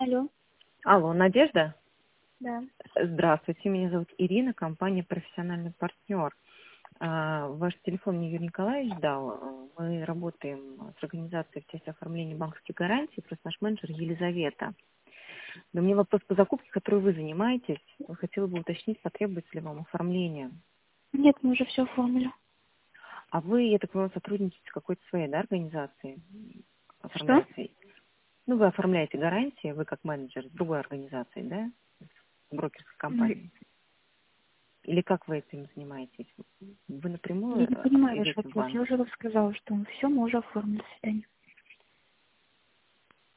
Алло, Алло, Надежда? да. Здравствуйте, меня зовут Ирина, компания «Профессиональный партнер». Ваш телефон мне Юрий Николаевич дал. Мы работаем с организацией в части оформления банковских гарантий, просто наш менеджер Елизавета. Но у меня вопрос по закупке, которой вы занимаетесь. Хотела бы уточнить, потребуется ли вам оформление. Нет, мы уже все оформили. А вы, я так понимаю, сотрудничаете с какой-то своей, да, организацией? Что? Оформляете? Ну, вы оформляете гарантии, вы как менеджер с другой организацией, да? С брокерской Ой, компанией. Или как вы этим занимаетесь? Вы я напрямую не понимаю ваш идете в вопрос. Я банк? уже вам сказала, что все, мы уже оформили свидание.